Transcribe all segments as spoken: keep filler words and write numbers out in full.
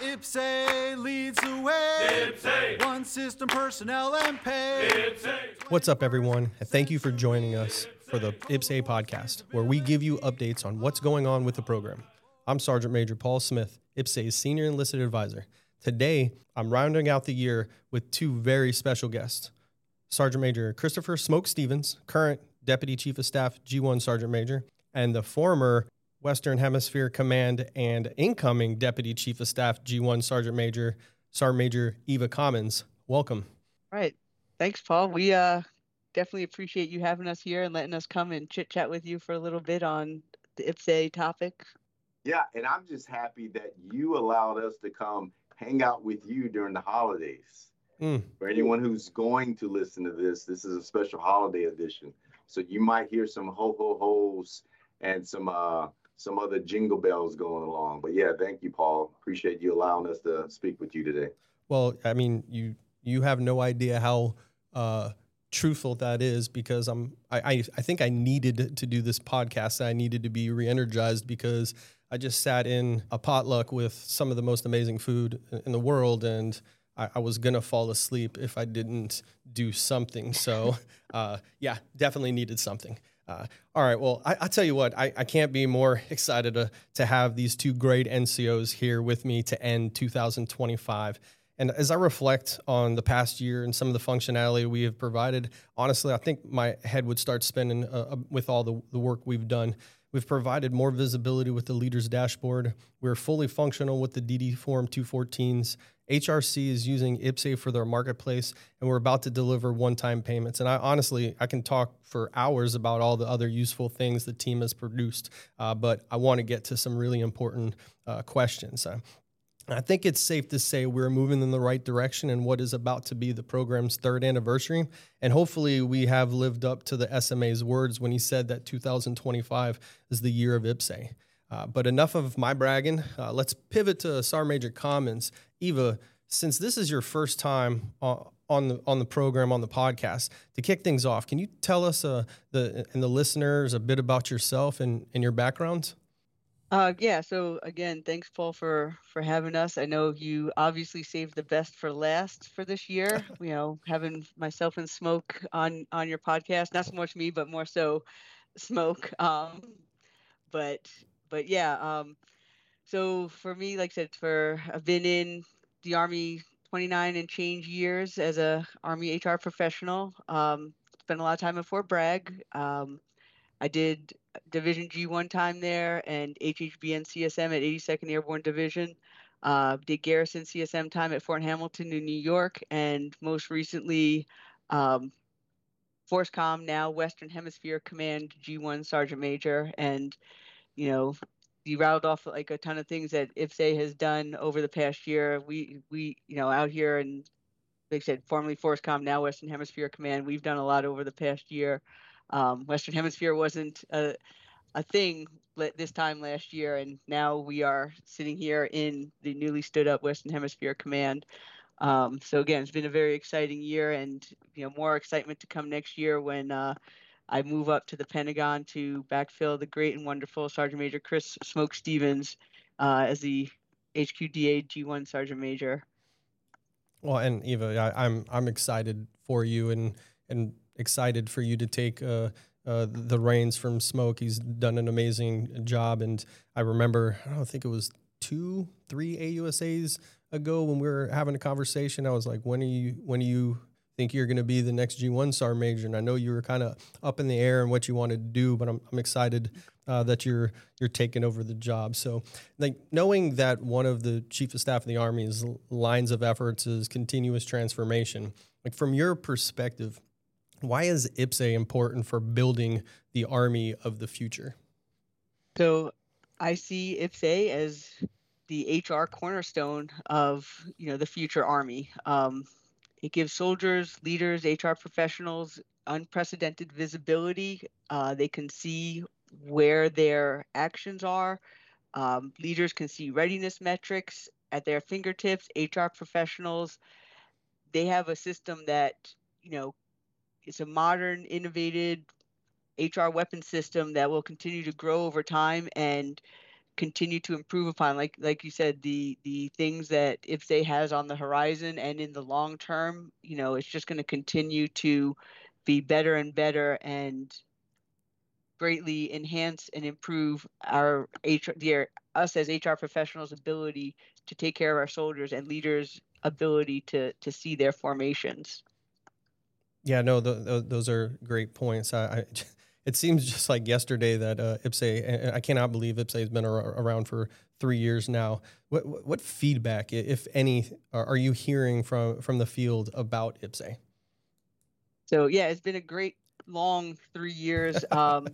IPSE leads the way. IPSE. One system, personnel, and pay. IPSE. What's up, everyone? And thank you for joining us for the IPSE podcast, where we give you updates on what's going on with the program. I'm Sergeant Major Paul Smith, IPSE's Senior Enlisted Advisor. Today, I'm rounding out the year with two very special guests. Sergeant Major Christopher Smoke Stevens, current Deputy Chief of Staff G one Sergeant Major, and the former Western Hemisphere Command and incoming Deputy Chief of Staff G one Sergeant Major, Sergeant Major Eva Commons. Welcome. All right. Thanks, Paul. We uh, definitely appreciate you having us here and letting us come and chit-chat with you for a little bit on the IPSE topic. Yeah, and I'm just happy that you allowed us to come hang out with you during the holidays. Mm. For anyone who's going to listen to this, this is a special holiday edition. So you might hear some ho-ho-hos and some uh, some other jingle bells going along. But yeah, thank you, Paul. Appreciate you allowing us to speak with you today. Well, I mean, you you have no idea how uh, truthful that is, because I'm I, I I think I needed to do this podcast. I needed to be re-energized because I just sat in a potluck with some of the most amazing food in the world, and I, I was gonna fall asleep if I didn't do something. So uh, yeah, definitely needed something. Uh, all right, well, I, I tell you what, I, I can't be more excited to, to have these two great N C Os here with me to end two thousand twenty-five. And as I reflect on the past year and some of the functionality we have provided, honestly, I think my head would start spinning uh, with all the, the work we've done. We've provided more visibility with the leader's dashboard. We're fully functional with the D D Form two fourteens. H R C is using IPSE for their marketplace, and we're about to deliver one-time payments. And I honestly, I can talk for hours about all the other useful things the team has produced, uh, but I want to get to some really important uh, questions. Uh, I think it's safe to say we're moving in the right direction in what is about to be the program's third anniversary. And hopefully we have lived up to the S M A's words when he said that two thousand twenty-five is the year of IPSE. Uh, but enough of my bragging. Uh, let's pivot to Sergeant Major Commons. Eva, since this is your first time uh, on the on the program, on the podcast, to kick things off, can you tell us uh, the and the listeners a bit about yourself and, and your background? Uh, yeah, so again, thanks, Paul, for, for having us. I know you obviously saved the best for last for this year, you know, having myself and Smoke on, on your podcast, not so much me, but more so Smoke. Um, but, but yeah, um, so for me, like I said, for I've been in the Army twenty-nine and change years as a Army H R professional. Um, spent a lot of time at Fort Bragg. Um, I did Division G one time there and H H B N C S M at eighty-second Airborne Division. Uh, did Garrison C S M time at Fort Hamilton in New York, and most recently um, FORSCOM, now Western Hemisphere Command G one Sergeant Major. And, you know, you rattled off like a ton of things that IPSE has done over the past year. We, we you know, out here and like I said, formerly FORSCOM, now Western Hemisphere Command, we've done a lot over the past year. Um, Western Hemisphere wasn't a, a thing this time last year, and now we are sitting here in the newly stood up Western Hemisphere Command. Um, so again, it's been a very exciting year, and you know, more excitement to come next year when uh, I move up to the Pentagon to backfill the great and wonderful Sergeant Major Chris Smoke Stevens uh, as the H Q D A G one Sergeant Major. Well, and Eva, I, I'm I'm excited for you and and excited for you to take uh, uh, the reins from Smoke. He's done an amazing job, and I remember I don't think it was two, three A U S As ago when we were having a conversation. I was like, when are you when do you think you're going to be the next G one Sergeant Major? And I know you were kind of up in the air and what you wanted to do, but I'm I'm excited uh, that you're you're taking over the job. So, like, knowing that one of the Chief of Staff of the Army's lines of efforts is continuous transformation, like from your perspective, why is IPSE important for building the Army of the future? So I see IPSE as the H R cornerstone of, you know, the future Army. Um, it gives soldiers, leaders, H R professionals unprecedented visibility. Uh, they can see where their actions are. Um, leaders can see readiness metrics at their fingertips. H R professionals, they have a system that, you know, it's a modern, innovative H R weapon system that will continue to grow over time and continue to improve upon, like like you said, the the things that I P S A has on the horizon, and in the long term, you know, it's just going to continue to be better and better and greatly enhance and improve our H R, the, us as H R professionals' ability to take care of our soldiers and leaders' ability to to see their formations. Yeah, no, the, the, those are great points. I, I, it seems just like yesterday that uh, I P S A, and I cannot believe I P S A has been ar- around for three years now. What what feedback, if any, are, are you hearing from from the field about I P S A? So yeah, it's been a great long three years. Um,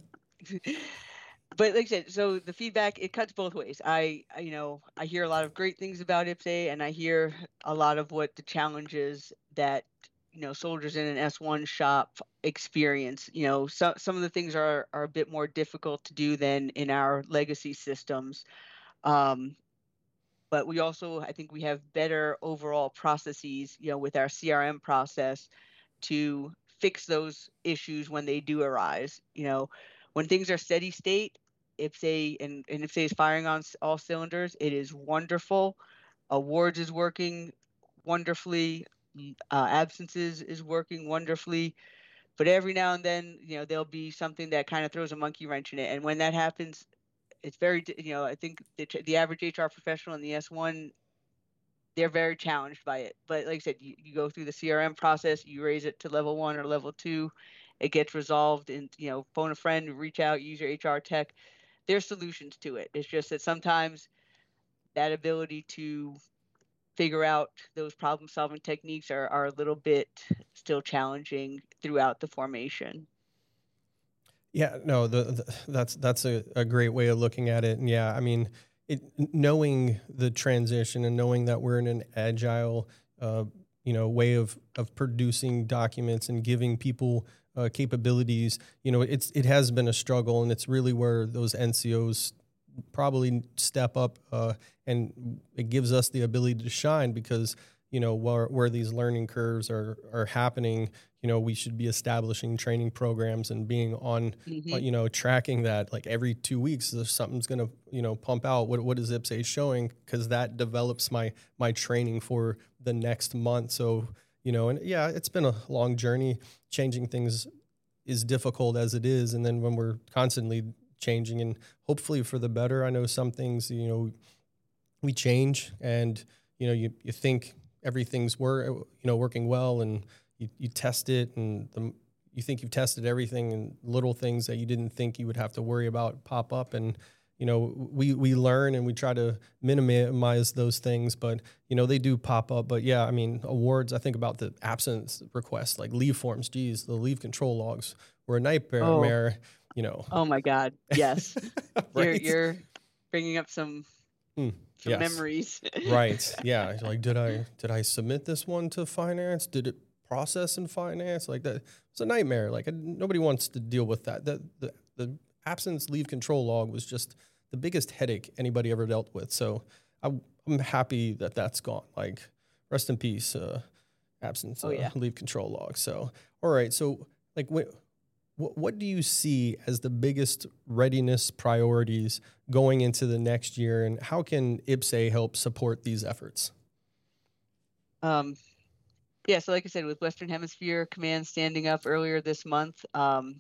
but like I said, so the feedback, it cuts both ways. I, I, you know, I hear a lot of great things about I P S A, and I hear a lot of what the challenges that, you know, soldiers in an S one shop experience. You know, some some of the things are are a bit more difficult to do than in our legacy systems. Um, but we also, I think we have better overall processes, you know, with our C R M process to fix those issues when they do arise. You know, when things are steady state, I P S A and, and I P S A is firing on all cylinders, it is wonderful. Awards is working wonderfully. Uh, absences is working wonderfully. But every now and then, you know, there'll be something that kind of throws a monkey wrench in it. And when that happens, it's very, you know, I think the, the average H R professional in the S one, they're very challenged by it. But like I said, you, you go through the C R M process, you raise it to level one or level two, it gets resolved, and, you know, phone a friend, reach out, use your H R tech. There's solutions to it. It's just that sometimes that ability to figure out those problem solving techniques are, are a little bit still challenging throughout the formation. Yeah, no, the, the, that's that's a, a great way of looking at it. And yeah, I mean, it, knowing the transition and knowing that we're in an agile, uh, you know, way of of producing documents and giving people uh, capabilities, you know, it's it has been a struggle, and it's really where those N C Os probably step up, uh, and it gives us the ability to shine, because, you know, where where these learning curves are are happening, you know, we should be establishing training programs and being on, Mm-hmm. uh, you know, tracking that like every two weeks, there's something's going to, you know, pump out. What, what is I P S A showing? Because that develops my, my training for the next month. So, you know, and yeah, it's been a long journey. Changing things is difficult as it is. And then when we're constantly changing, and hopefully for the better, I know some things, you know, we change, and, you know, you, you think everything's work, you know, working well, and You, you test it, and the, you think you've tested everything, and little things that you didn't think you would have to worry about pop up. And, you know, we, we learn and we try to minimize those things, but, you know, they do pop up. But yeah, I mean, awards, I think about the absence requests, like leave forms. Geez, the leave control logs were a nightmare, Oh. you know. Oh my God. Yes. Right? You're, you're bringing up some, Hmm. some Yes. memories. Right. Yeah. Like, did I, did I submit this one to finance? Did it process in finance? Like, that it's a nightmare. Like, nobody wants to deal with that. The, the the absence leave control log was just the biggest headache anybody ever dealt with. So I, I'm happy that that's gone. Like, rest in peace, uh, absence Oh, uh, yeah. leave control log. So, all right. So, like, what what what do you see as the biggest readiness priorities going into the next year, and how can I P S A help support these efforts? Um. Yeah, so like I said, with Western Hemisphere Command standing up earlier this month, um,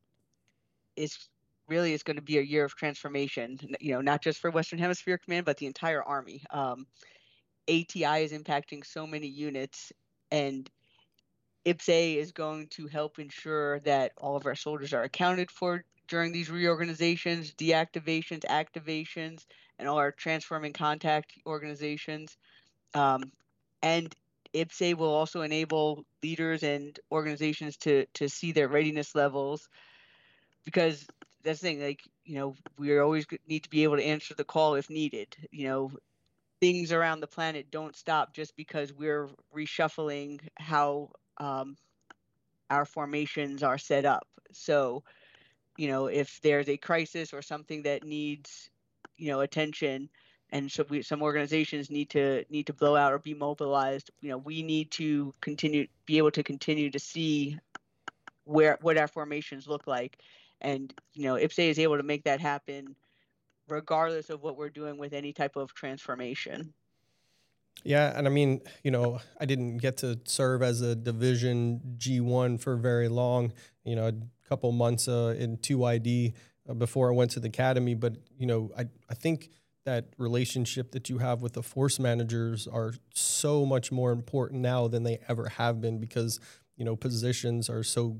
it's really it's going to be a year of transformation. You know, not just for Western Hemisphere Command, but the entire Army. Um, A T I is impacting so many units, and I P S A is going to help ensure that all of our soldiers are accounted for during these reorganizations, deactivations, activations, and all our transforming contact organizations. Um, and I P S A will also enable leaders and organizations to to see their readiness levels, because that's the thing, like, you know, we always need to be able to answer the call if needed. You know, things around the planet don't stop just because we're reshuffling how um, our formations are set up. So, you know, if there's a crisis or something that needs, you know, attention, and so we, some organizations need to need to blow out or be mobilized, you know, we need to continue be able to continue to see where what our formations look like, and, you know, I P S A is able to make that happen regardless of what we're doing with any type of transformation. Yeah, and I mean, you know, I didn't get to serve as a Division G one for very long, you know, a couple months uh, in two I D uh, before I went to the academy. But, you know, I, I think that relationship that you have with the force managers are so much more important now than they ever have been, because, you know, positions are so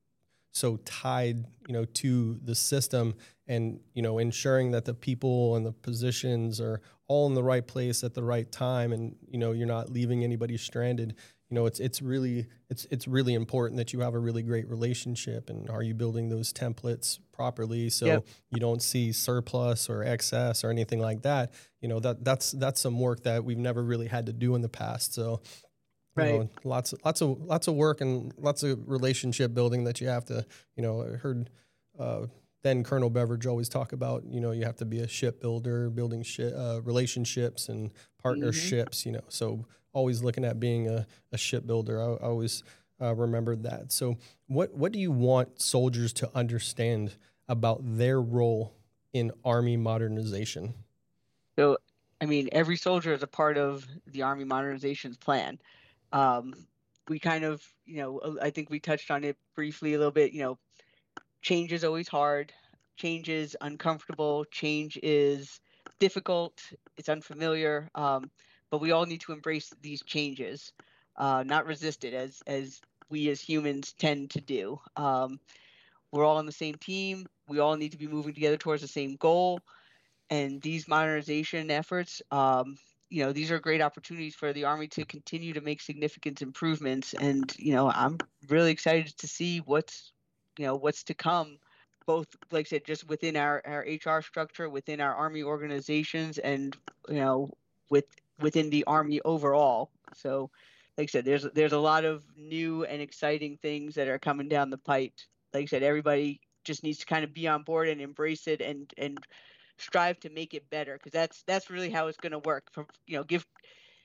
so tied, you know, to the system, and, you know, ensuring that the people and the positions are all in the right place at the right time, and, you know, you're not leaving anybody stranded. You know, it's it's really it's it's really important that you have a really great relationship, and are you building those templates properly so yep. you don't see surplus or excess or anything like that. You know, that that's that's some work that we've never really had to do in the past. So You right. know, lots, lots of, lots of work and lots of relationship building that you have to, you know, I heard uh, then Colonel Beveridge always talk about, you know, you have to be a shipbuilder, building shi- uh, relationships and partnerships, mm-hmm. you know, so always looking at being a, a shipbuilder. I, I always uh, remembered that. So what, what do you want soldiers to understand about their role in Army modernization? So, I mean, every soldier is a part of the Army modernization's plan. Um, we kind of, you know, I think we touched on it briefly a little bit. You know, change is always hard. Change is uncomfortable. Change is difficult. It's unfamiliar. Um, but we all need to embrace these changes, uh, not resist it, as as we as humans tend to do. Um, we're all on the same team. We all need to be moving together towards the same goal. And these modernization efforts, um, you know, these are great opportunities for the Army to continue to make significant improvements. And, you know, I'm really excited to see what's, you know, what's to come, both, like I said, just within our, our H R structure, within our Army organizations, and, you know, with within the Army overall. So, like I said, there's there's a lot of new and exciting things that are coming down the pipe. Like I said, everybody just needs to kind of be on board and embrace it, and and strive to make it better, because that's that's really how it's going to work. From, you know, give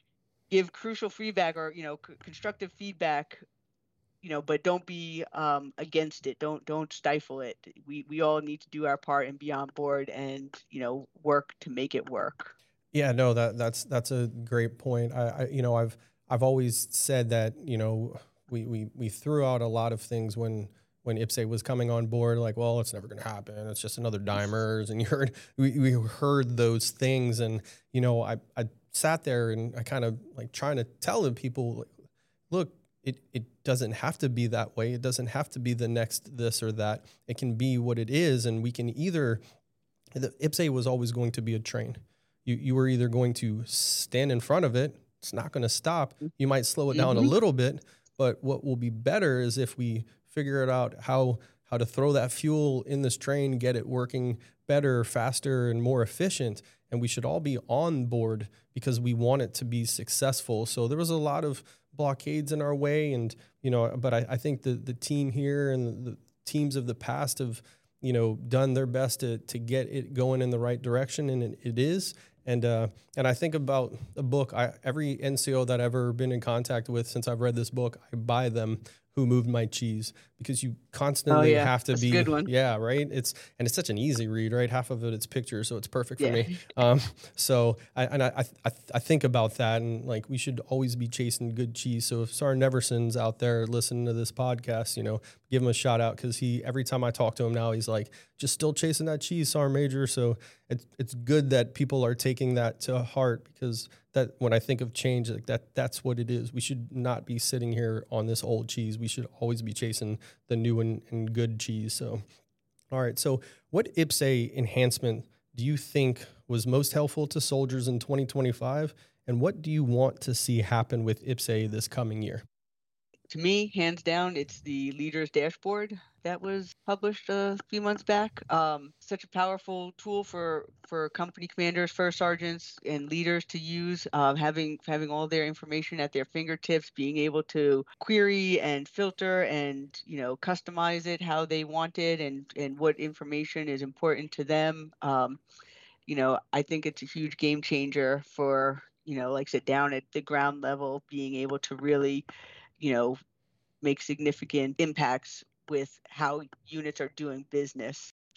give crucial feedback, or, you know, c- constructive feedback, you know, but don't be um, against it. Don't don't stifle it. We we all need to do our part and be on board, and, you know, work to make it work. Yeah, no, that that's that's a great point. I, I you know, I've I've always said that, you know, we we we threw out a lot of things when when I P S A was coming on board, like, well, it's never going to happen. It's just another dimers. And you heard, we, we heard those things. And, you know, I, I sat there and I kind of like trying to tell the people, look, it, it doesn't have to be that way. It doesn't have to be the next this or that. It can be what it is. And we can either, the I P S A was always going to be a train. You, you were either going to stand in front of it. It's not going to stop. You might slow it down mm-hmm. a little bit, but what will be better is if we figure it out how how to throw that fuel in this train, get it working better, faster, and more efficient. And we should all be on board because we want it to be successful. So there was a lot of blockades in our way, and you know, but I, I think the the team here and the, the teams of the past have, you know, done their best to to get it going in the right direction, and it, it is. And uh, and I think about a book. I, every N C O that I've ever been in contact with since I've read this book, I buy them Who Moved My Cheese, because you constantly oh, yeah. have to That's be, a good one. yeah, right. It's and it's such an easy read, right? Half of it it's pictures, so it's perfect for yeah. me. Um, so I and I, I I think about that, and like we should always be chasing good cheese. So if Sergeant Neverson's out there listening to this podcast, you know, give him a shout out, because he every time I talk to him now, he's like, just still chasing that cheese, Sergeant Major. So it's it's good that people are taking that to heart, because that when I think of change, like that that's what it is. We should not be sitting here on this old cheese. We should always be chasing the new and, and good cheese. So, all right. So what I P S A enhancement do you think was most helpful to soldiers in twenty twenty-five? And what do you want to see happen with I P S A this coming year? To me, hands down, it's the Leaders Dashboard that was published a few months back. Um, such a powerful tool for, for company commanders, first sergeants, and leaders to use, um, having having all their information at their fingertips, being able to query and filter and, you know, customize it how they want it, and, and what information is important to them. Um, you know, I think it's a huge game changer for, you know, like I said, down at the ground level, being able to really, you know, make significant impacts with how units are doing business.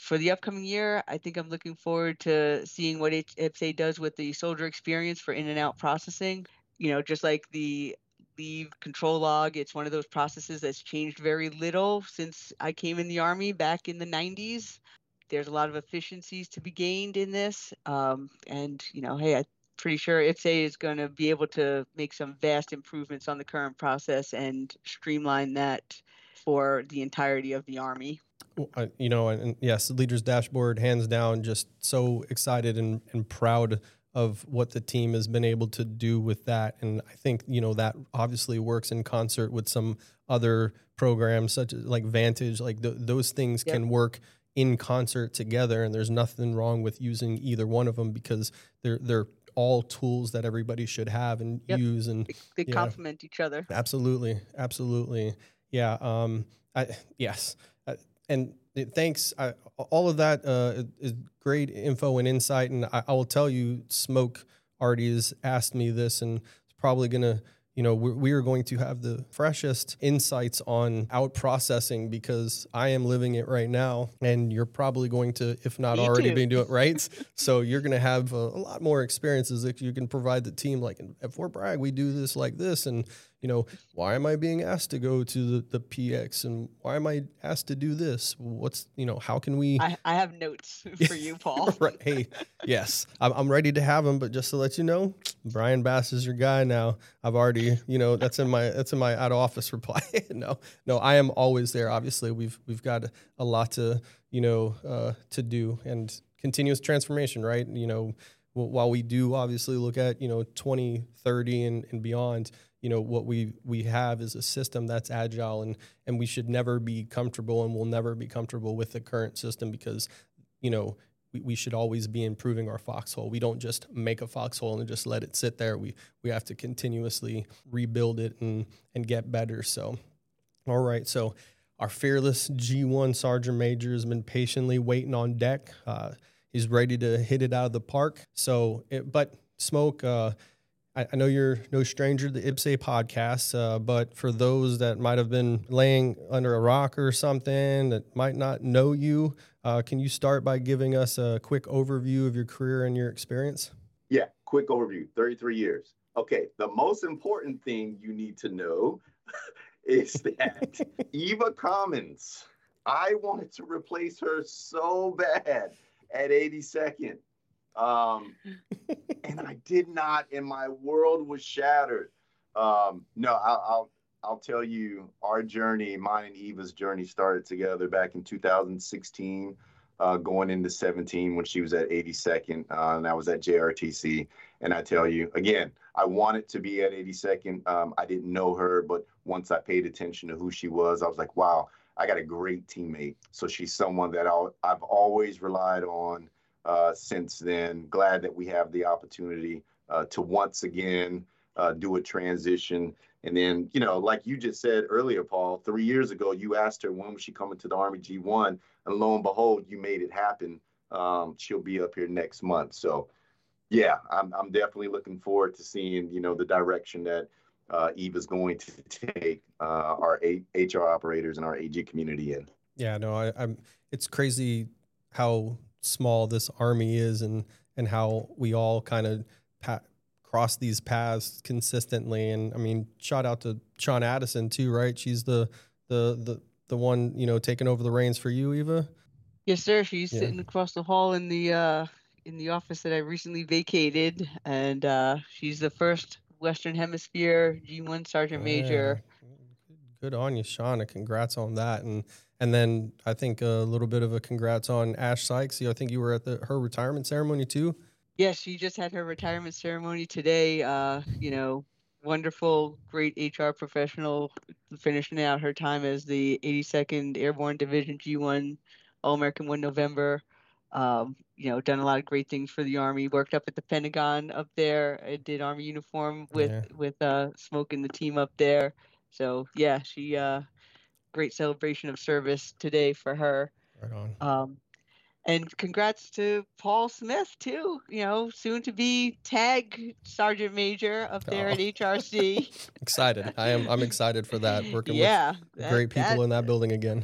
for the upcoming year, I think I'm looking forward to seeing what I P S A does with the soldier experience for in and out processing. You know, just like the leave control log, it's one of those processes that's changed very little since I came in the Army back in the nineties. There's a lot of efficiencies to be gained in this. Um, and, you know, hey, I'm pretty sure I P S A is going to be able to make some vast improvements on the current process and streamline that for the entirety of the Army. Uh, you know, and, and yes, the Leaders Dashboard, hands down, just so excited and, and proud of what the team has been able to do with that. And I think, you know, that obviously works in concert with some other programs such as like Vantage, like th- those things yep. can work in concert together. And there's nothing wrong with using either one of them because they're, they're all tools that everybody should have and yep. use. And they, they yeah. complement each other. Absolutely. Absolutely. Yeah. Um, I, yes. I, and it, thanks. I, all of that uh, is great info and insight. And I, I will tell you, Smoke already has asked me this, and it's probably going to, you know, we're, we are going to have the freshest insights on out processing because I am living it right now. And you're probably going to, if not me already too. been doing it right. So you're going to have a, a lot more experiences that you can provide the team. Like at Fort Bragg, we do this like this. And you know, why am I being asked to go to the, the P X and why am I asked to do this? What's, you know, how can we? I, I have notes for you, Paul. Right. Hey, yes, I'm, I'm ready to have them. But just to let you know, Brian Bass is your guy now. I've already, you know, that's in my, that's in my out of office reply. no, no, I am always there. Obviously we've, we've got a, a lot to, you know, uh, to do and continuous transformation, right? You know, while we do obviously look at, you know, twenty thirty and, and beyond, you know, what we, we have is a system that's agile and, and we should never be comfortable and we'll never be comfortable with the current system because, you know, we, we should always be improving our foxhole. We don't just make a foxhole and just let it sit there. We, we have to continuously rebuild it and, and get better. So, all right. So our fearless G one Sergeant Major has been patiently waiting on deck. Uh, he's ready to hit it out of the park. So, it, but Smoke, uh, I know you're no stranger to the I P S A podcast, uh, but for those that might have been laying under a rock or something that might not know you, uh, can you start by giving us a quick overview of your career and your experience? Yeah, quick overview, thirty-three years. Okay, the most important thing you need to know is that Eva Commons, I wanted to replace her so bad at eighty-second. Um, and I did not, and my world was shattered. Um, no, I'll, I'll, I'll tell you, our journey, mine and Eva's journey started together back in two thousand sixteen, uh, going into seventeen when she was at eighty-second, uh, and I was at J R T C. And I tell you, again, I wanted to be at eighty-second. Um, I didn't know her, but once I paid attention to who she was, I was like, wow, I got a great teammate. So she's someone that I'll, I've always relied on. Uh, since then, glad that we have the opportunity uh, to once again uh, do a transition. And then, you know, like you just said earlier, Paul, three years ago, you asked her when was she coming to the Army G one, and lo and behold, you made it happen. Um, she'll be up here next month. So, yeah, I'm, I'm definitely looking forward to seeing, you know, the direction that uh, Eva's going to take uh, our a- H R operators and our A G community in. Yeah, no, I, I'm. It's crazy how small this Army is and and how we all kind of pa- cross these paths consistently. And I mean, shout out to Sean Addison too, right? She's the the the the one, you know, taking over the reins for you, Eva. Yes, sir. She's Yeah. sitting across the hall in the uh in the office that I recently vacated, and uh she's the first Western Hemisphere G one Sergeant Major. Yeah. Good on you, Sean. Congrats on that. And And then I think a little bit of a congrats on Ash Sykes. I think you were at the her retirement ceremony too. Yes, she just had her retirement ceremony today. Uh, you know, wonderful, great H R professional, finishing out her time as the eighty-second Airborne Division G one All-American one November. Um, you know, done a lot of great things for the Army. Worked up at the Pentagon up there. I did Army uniform with Yeah. with uh, Smoke and the team up there. So yeah, she. Uh, great celebration of service today for her. Right on. Um, and congrats to Paul Smith too, you know, soon to be tag Sergeant Major up there Oh. at H R C. Excited. I am I'm excited for that. Working yeah, with that- great people that- in that building again.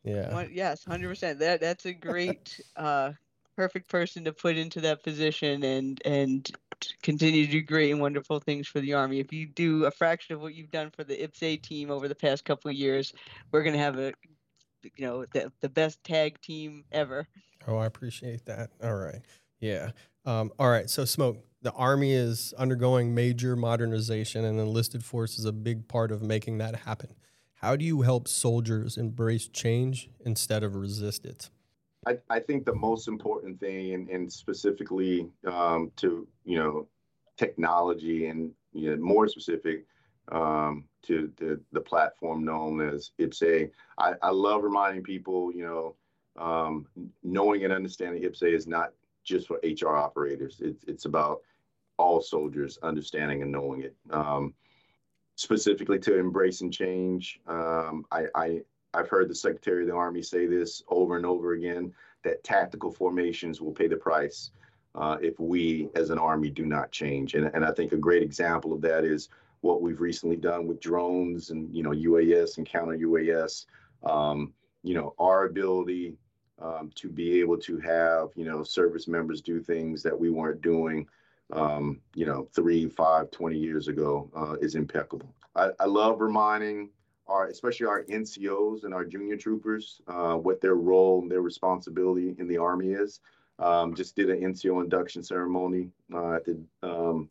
Yeah. One, yes, one hundred percent. That that's a great, uh, perfect person to put into that position and and continue to do great and wonderful things for the Army. If you do a fraction of what you've done for the I P S A team over the past couple of years, we're gonna have a, you know, the the best tag team ever. Oh, I appreciate that. All right. Yeah. Um, all right. So, Smoke, the Army is undergoing major modernization, and enlisted force is a big part of making that happen. How do you help soldiers embrace change instead of resist it? I, I think the most important thing, and, and specifically um, to, you know, technology and, you know, more specific um, to the, the platform known as I P S A, I, I love reminding people, you know, um, knowing and understanding I P S A is not just for H R operators. It's, it's about all soldiers understanding and knowing it. Um, specifically to embracing change, um, I, I, I've heard the Secretary of the Army say this over and over again, that tactical formations will pay the price uh, if we as an Army do not change. And, and I think a great example of that is what we've recently done with drones and, you know, U A S and counter U A S. Um, you know, our ability um, to be able to have, you know, service members do things that we weren't doing, um, you know, three, five, twenty years ago uh, is impeccable. I, I love reminding our, especially our N C Os and our junior troopers, uh, what their role and their responsibility in the Army is. Um, just did an N C O induction ceremony uh, at the um,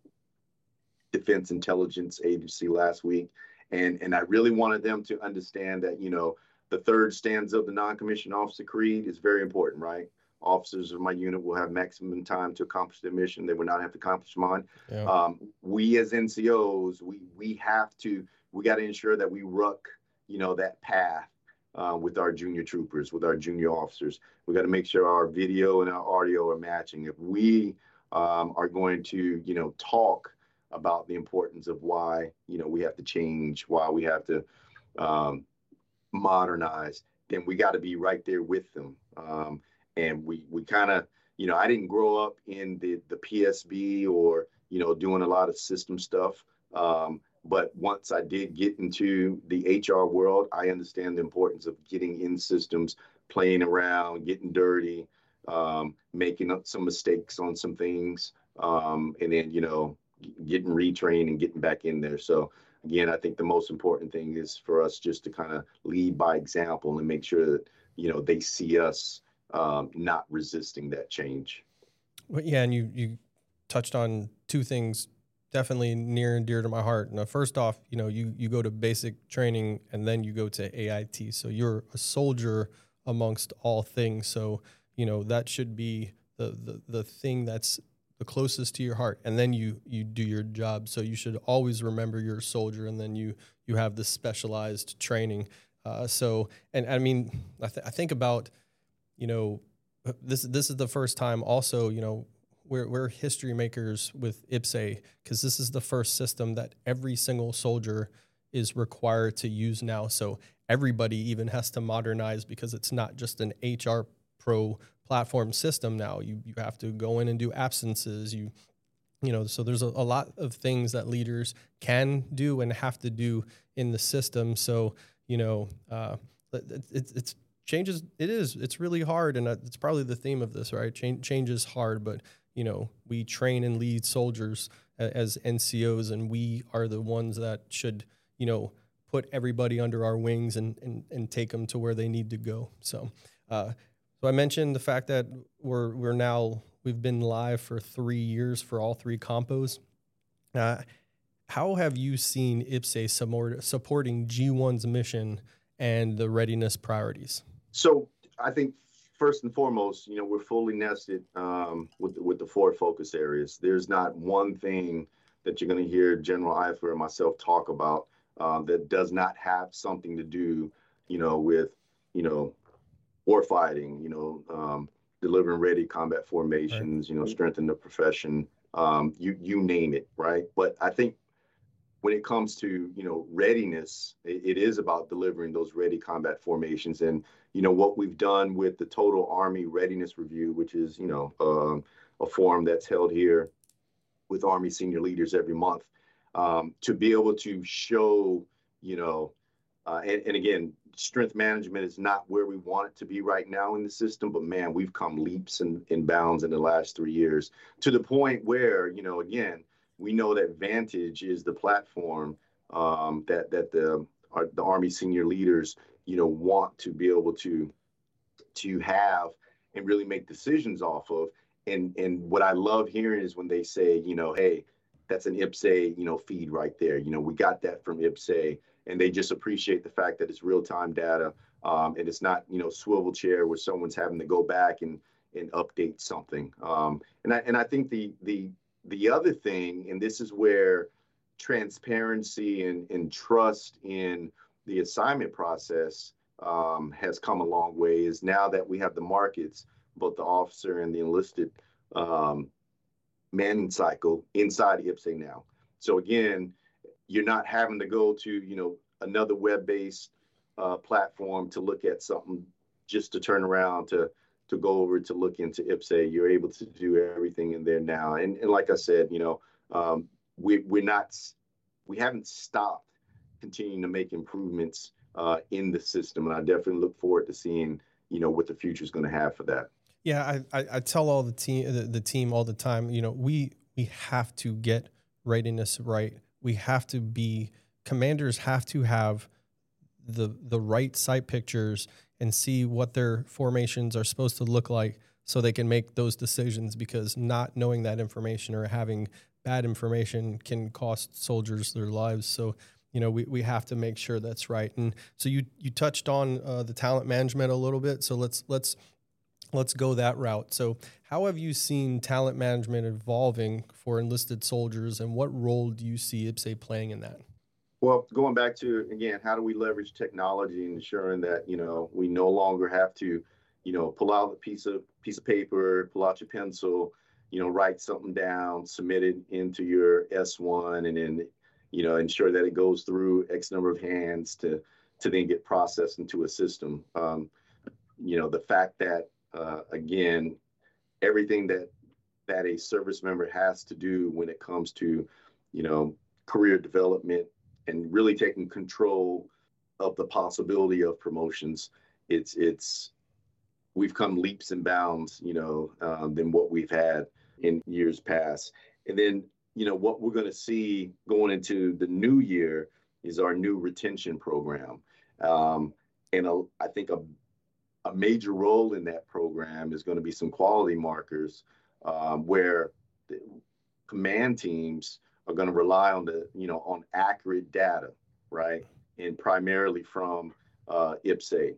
Defense Intelligence Agency last week. And, and I really wanted them to understand that, you know, the third stanza of the non-commissioned officer creed is very important, right? Officers of my unit will have maximum time to accomplish their mission. They will not have to accomplish mine. Yeah. Um, we as N C Os, we we have to, we got to ensure that we ruck, you know, that path uh, with our junior troopers, with our junior officers. We got to make sure our video and our audio are matching. If we um, are going to, you know, talk about the importance of why, you know, we have to change, why we have to um, modernize, then we got to be right there with them. Um, and we we kind of, you know, I didn't grow up in the the P S B or, you know, doing a lot of system stuff. Um, but once I did get into the H R world, I understand the importance of getting in systems, playing around, getting dirty, um, making up some mistakes on some things, um, and then, you know, getting retrained and getting back in there. So again, I think the most important thing is for us just to kind of lead by example and make sure that, you know, they see us um, not resisting that change. Well, yeah, and you you touched on two things definitely near and dear to my heart. Now, first off, you know, you you go to basic training and then you go to A I T. So you're a soldier amongst all things. So, you know, that should be the the, the thing that's the closest to your heart, and then you you do your job. So you should always remember you're a soldier, and then you you have this specialized training. Uh, so, and I mean, I, th- I think about, you know, this this is the first time also, you know, we're we're history makers with I P S A, because this is the first system that every single soldier is required to use now. So everybody even has to modernize, because it's not just an H R Pro platform system now. You you have to go in and do absences. You you know, so there's a, a lot of things that leaders can do and have to do in the system. So, you know, uh, it, it, it's changes. It is. It's really hard, and it's probably the theme of this, right? Change, change is hard, but you know, we train and lead soldiers as N C Os, and we are the ones that should, you know, put everybody under our wings and and, and take them to where they need to go. So. Uh, So I mentioned the fact that we're we're now we've been live for three years for all three compos. Uh, how have you seen I P S A support, supporting G one's mission and the readiness priorities? So I think first and foremost, you know, we're fully nested um, with with the four focus areas. There's not one thing that you're going to hear General Eifler and myself talk about uh, that does not have something to do, you know, with, you know, war fighting, you know, um, delivering ready combat formations, right. you know, strengthen the profession, um, you you name it, right? But I think when it comes to, you know, readiness, it, it is about delivering those ready combat formations. And, you know, what we've done with the Total Army Readiness Review, which is, you know, um, a forum that's held here with Army senior leaders every month, um, to be able to show, you know, Uh, and, and again, strength management is not where we want it to be right now in the system, but man, we've come leaps and, and bounds in the last three years to the point where, you know, again, we know that Vantage is the platform um, that that the our, the Army senior leaders, you know, want to be able to to have and really make decisions off of. And and what I love hearing is when they say, you know, hey, that's an I P S A, you know, feed right there. You know, we got that from I P S A. And they just appreciate the fact that it's real-time data, um, and it's not, you know, swivel chair where someone's having to go back and and update something. Um, and I and I think the the the other thing, and this is where transparency and, and trust in the assignment process um, has come a long way, is now that we have the markets, both the officer and the enlisted um, manning cycle inside I P S A now. So again, you're not having to go to, you know, another web-based uh, platform to look at something just to turn around to to go over to look into I P S A. You're able to do everything in there now. And, and like I said, you know, um, we, we're not, we haven't stopped continuing to make improvements uh, in the system. And I definitely look forward to seeing, you know, what the future is going to have for that. Yeah, I, I, I tell all the team, the, the team all the time, you know, we, we have to get readiness right. We have to be, commanders have to have the the right site pictures and see what their formations are supposed to look like so they can make those decisions, because not knowing that information or having bad information can cost soldiers their lives. So, you know, we, we have to make sure that's right. And so you you touched on uh, the talent management a little bit. So let's let's let's go that route. So how have you seen talent management evolving for enlisted soldiers, and what role do you see I P S A playing in that? Well, going back to, again, how do we leverage technology and ensuring that, you know, we no longer have to, you know, pull out a piece of piece of paper, pull out your pencil, you know, write something down, submit it into your S one, and then, you know, ensure that it goes through X number of hands to to then get processed into a system. Um, you know, the fact that, uh, again, everything that that a service member has to do when it comes to, you know, career development and really taking control of the possibility of promotions, it's it's we've come leaps and bounds, you know, um, than what we've had in years past. And then, you know, what we're going to see going into the new year is our new retention program. Um, and a, I think a, a major role in that program is going to be some quality markers um, where the command teams are going to rely on the, you know, on accurate data, right? And primarily from uh, I P S A.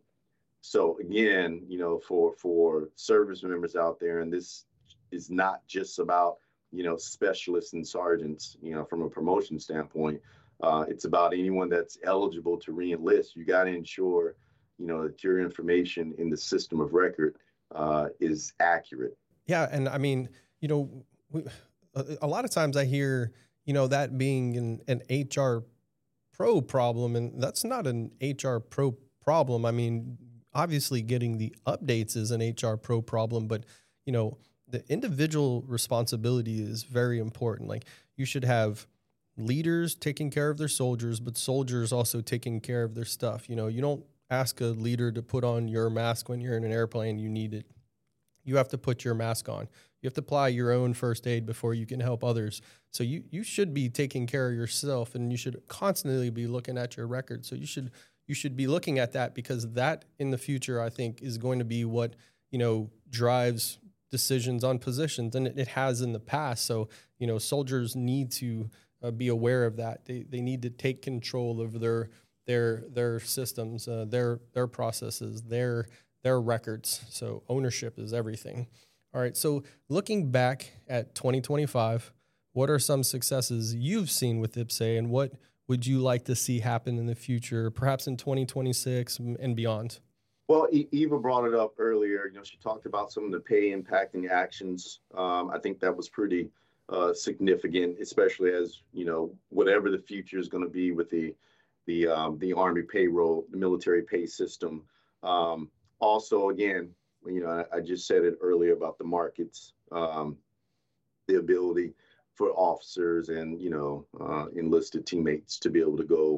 So again, you know, for, for service members out there, and this is not just about, you know, specialists and sergeants, you know, from a promotion standpoint, uh, it's about anyone that's eligible to re-enlist. You got to ensure, you know, that your information in the system of record uh, is accurate. Yeah. And I mean, you know, we, a, a lot of times I hear, you know, that being an, an H R pro problem, and that's not an H R pro problem. I mean, obviously getting the updates is an H R pro problem, but, you know, the individual responsibility is very important. Like, you should have leaders taking care of their soldiers, but soldiers also taking care of their stuff. You know, you don't ask a leader to put on your mask when you're in an airplane, you need it. You have to put your mask on. You have to apply your own first aid before you can help others. So you, you should be taking care of yourself, and you should constantly be looking at your record. So you should, you should be looking at that, because that in the future, I think, is going to be what, you know, drives decisions on positions, and it, it has in the past. So, you know, soldiers need to uh, be aware of that. They they need to take control of their their their systems, uh, their their processes, their their records. So ownership is everything. All right. So looking back at twenty twenty-five, what are some successes you've seen with I P S A, and what would you like to see happen in the future, perhaps in twenty twenty-six and beyond? Well, Eva brought it up earlier. You know, she talked about some of the pay impacting actions. Um, I think that was pretty uh, significant, especially as, you know, whatever the future is going to be with the the um, the Army payroll, the military pay system. Um, also, again, you know, I, I just said it earlier about the markets, um, the ability for officers and, you know, uh, enlisted teammates to be able to go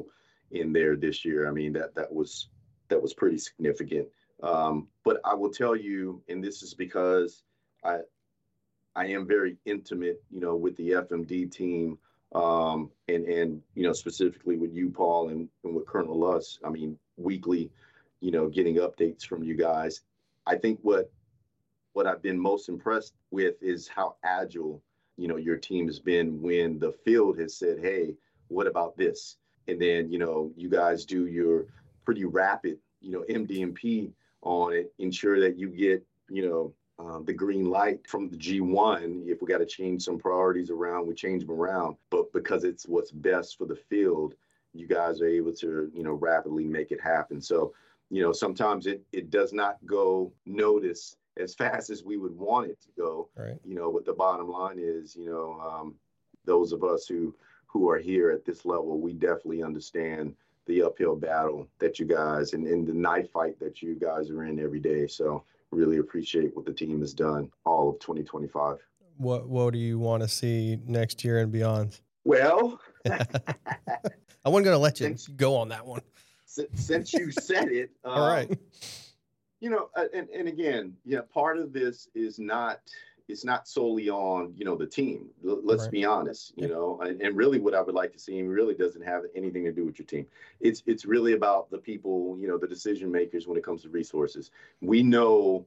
in there this year. I mean, that that was that was pretty significant. Um, but I will tell you, and this is because I I am very intimate, you know, with the F M D team, um, and and you know, specifically with you, Paul, and, and with Colonel Luss. I mean, weekly, you know, getting updates from you guys. I think what what I've been most impressed with is how agile, you know, your team has been when the field has said, hey, what about this? And then, you know, you guys do your pretty rapid, you know, M D M P on it, ensure that you get, you know, um, the green light from the G one. If we got to change some priorities around, we change them around. But because it's what's best for the field, you guys are able to, you know, rapidly make it happen. So, you know, sometimes it, it does not go notice as fast as we would want it to go. Right. You know, what the bottom line is, you know, um, those of us who who are here at this level, we definitely understand the uphill battle that you guys and, and the knife fight that you guys are in every day. So really appreciate what the team has done all of twenty twenty-five. What what do you want to see next year and beyond? Well, I wasn't going to let you since, go on that one. Since you said it. Um, all right. You know, and, and again, yeah, part of this is not, it's not solely on, you know, the team. L- let's right. be honest, you yeah. know, and, and really what I would like to see really doesn't have anything to do with your team. It's, it's really about the people, you know, the decision makers when it comes to resources. We know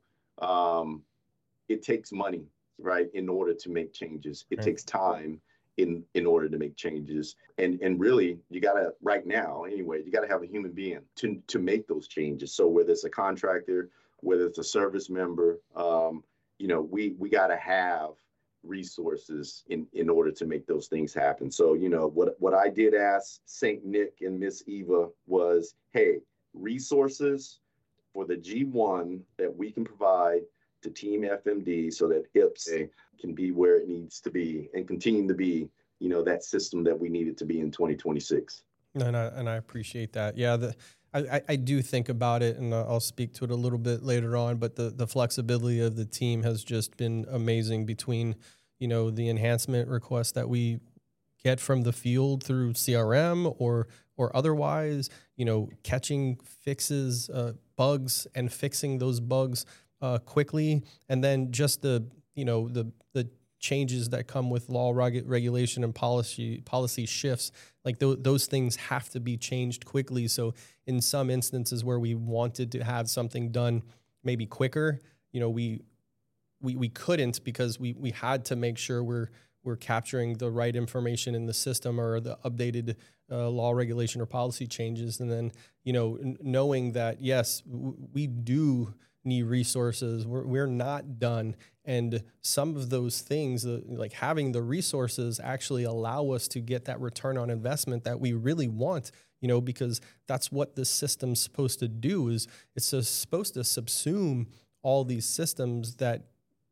um, it takes money, right, in order to make changes. It right. takes time in, in order to make changes. And, and really, you got to, right now, anyway, you got to have a human being to, to make those changes. So whether it's a contractor, whether it's a service member, um, you know, we, we got to have resources in, in order to make those things happen. So, you know, what, what I did ask Saint Nick and Miss Eva was, hey, resources for the G one that we can provide to Team F M D so that I P S A can be where it needs to be and continue to be, you know, that system that we need it to be in twenty twenty-six. And I, and I appreciate that. Yeah, the, I, I do think about it, and I'll speak to it a little bit later on, but the, the flexibility of the team has just been amazing between, you know, the enhancement requests that we get from the field through C R M or or otherwise, you know, catching fixes, uh, bugs and fixing those bugs uh, quickly, and then just the, you know, the the changes that come with law, reg- regulation, and policy policy shifts. Like th- those things have to be changed quickly. So in some instances where we wanted to have something done maybe quicker, you know, we we we couldn't because we we had to make sure we're we're capturing the right information in the system or the updated uh, law, regulation, or policy changes. And then, you know, n- knowing that, yes, w- we do need resources. We're, we're not done. And some of those things, uh, like having the resources, actually allow us to get that return on investment that we really want, you know, because that's what this system's supposed to do. Is it's uh, supposed to subsume all these systems that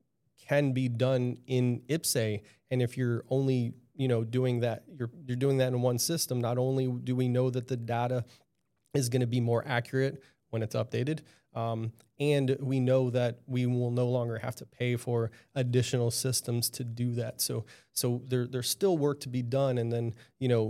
can be done in I P S A. And if you're only, you know, doing that, you're you're doing that in one system, not only do we know that the data is going to be more accurate when it's updated, um, and we know that we will no longer have to pay for additional systems to do that. So so there there's still work to be done. And then, you know,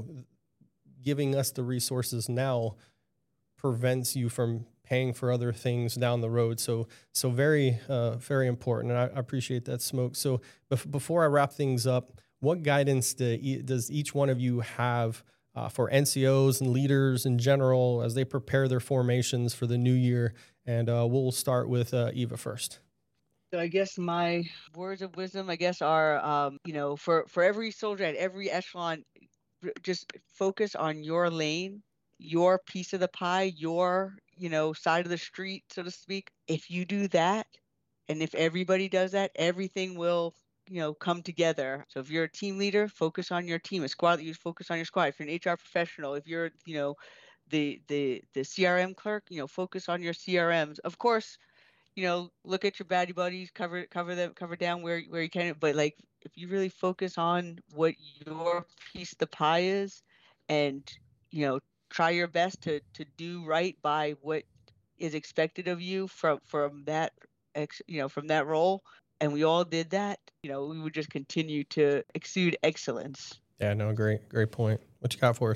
giving us the resources now prevents you from paying for other things down the road. So so very, uh, very important. And I, I appreciate that, Smoke. So bef- before I wrap things up, what guidance do e- does each one of you have uh, for N C Os and leaders in general as they prepare their formations for the new year? And uh, we'll start with uh, Eva first. So I guess my words of wisdom, I guess, are, um, you know, for, for every soldier at every echelon, just focus on your lane, your piece of the pie, your, you know, side of the street, so to speak. If you do that, and if everybody does that, everything will, you know, come together. So if you're a team leader, focus on your team. A squad leader, focus on your squad. If you're an H R professional, if you're, you know, the the the C R M clerk, you know, focus on your C R Ms. Of course, you know, look at your baddie buddies, cover cover them, cover down where where you can. But like, if you really focus on what your piece of the pie is, and you know, try your best to to do right by what is expected of you from from that ex, you know, from that role, and we all did that, you know, we would just continue to exude excellence. Yeah, no, great, great point. What you got for us, Smoke?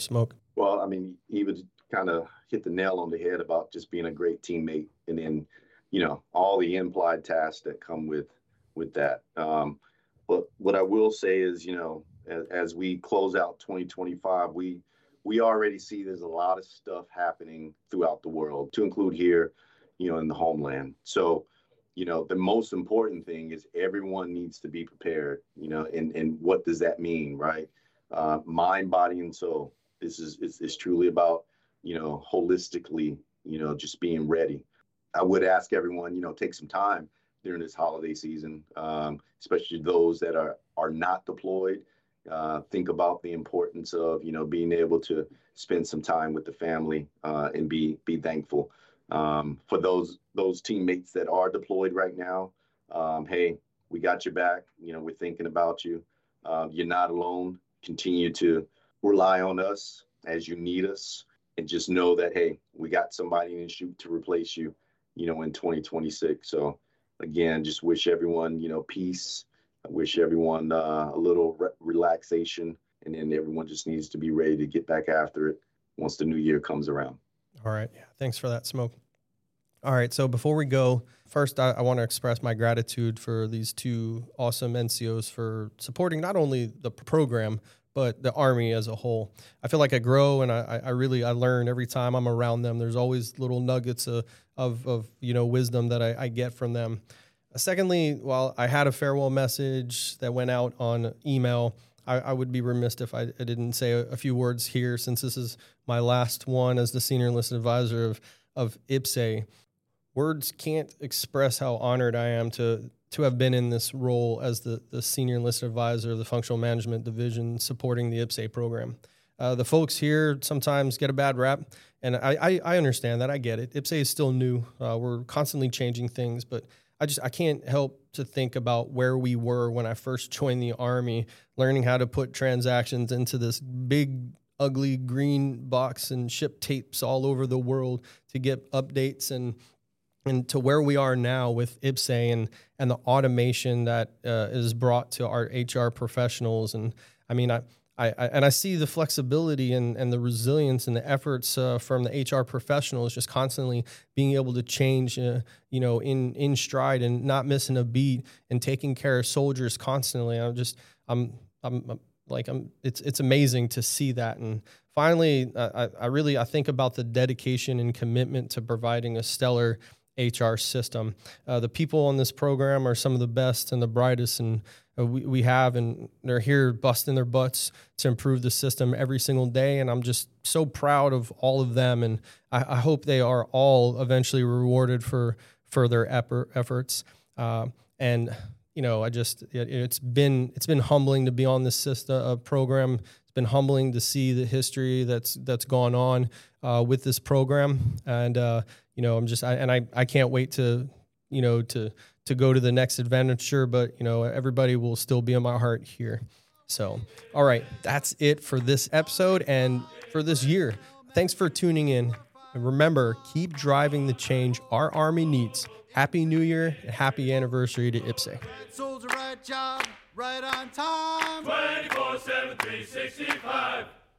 Well, I mean, even kind of hit the nail on the head about just being a great teammate, and then, you know, all the implied tasks that come with with that. Um, but what I will say is, you know, as, as we close out twenty twenty-five, we we already see there's a lot of stuff happening throughout the world, to include here, you know, in the homeland. So, you know, the most important thing is everyone needs to be prepared, you know, and, and what does that mean, right? Uh, mind, body, and soul. This is, is, is truly about, you know, holistically, you know, just being ready. I would ask everyone, you know, take some time during this holiday season, um, especially those that are, are not deployed. Uh, think about the importance of, you know, being able to spend some time with the family uh, and be be thankful. Um, for those those teammates that are deployed right now, um, hey, we got your back. You know, we're thinking about you. Uh, you're not alone. Continue to rely on us as you need us, and just know that, hey, we got somebody in the chute to replace you, you know, in twenty twenty-six. So again, just wish everyone, you know, peace. I wish everyone uh, a little re- relaxation, and then everyone just needs to be ready to get back after it once the new year comes around. All right. Yeah. Thanks for that, Smoke. All right. So before we go, first, I, I want to express my gratitude for these two awesome N C Os for supporting not only the program, but the Army as a whole. I feel like I grow, and I, I really, I learn every time I'm around them. There's always little nuggets of, of, of you know, wisdom that I, I get from them. Secondly, while I had a farewell message that went out on email, I, I would be remiss if I, I didn't say a, a few words here, since this is my last one as the Senior Enlisted Advisor of, of I P S A. Words can't express how honored I am to to have been in this role as the, the Senior Enlisted Advisor of the Functional Management Division supporting the I P S A program. Uh, the folks here sometimes get a bad rap, and I, I, I understand that. I get it. I P S A is still new. Uh, we're constantly changing things, but I just I can't help to think about where we were when I first joined the Army, learning how to put transactions into this big, ugly green box and ship tapes all over the world to get updates, and and to where we are now with I P S A and and the automation that uh, is brought to our H R professionals. And I mean, I. I, I, and I see the flexibility and, and the resilience and the efforts uh, from the H R professionals just constantly being able to change, uh, you know, in, in stride and not missing a beat and taking care of soldiers constantly. I'm just, I'm, I'm, I'm like, I'm, it's, it's amazing to see that. And finally, I, I really, I think about the dedication and commitment to providing a stellar H R system. Uh, the people on this program are some of the best and the brightest, and uh, we, we have, and they're here busting their butts to improve the system every single day. And I'm just so proud of all of them. And I, I hope they are all eventually rewarded for, for their effort, efforts. Uh, and, you know, I just, it, it's been, it's been humbling to be on this system uh, program. It's been humbling to see the history that's, that's gone on uh, with this program. And, uh, you know, I'm just, I, and I, I can't wait to, you know, to, to go to the next adventure, but, you know, everybody will still be in my heart here. So, all right, that's it for this episode and for this year. Thanks for tuning in. And remember, keep driving the change our Army needs. Happy New Year and happy anniversary to I P S A. Sold's the right job, right on time. twenty-four seven, three sixty-five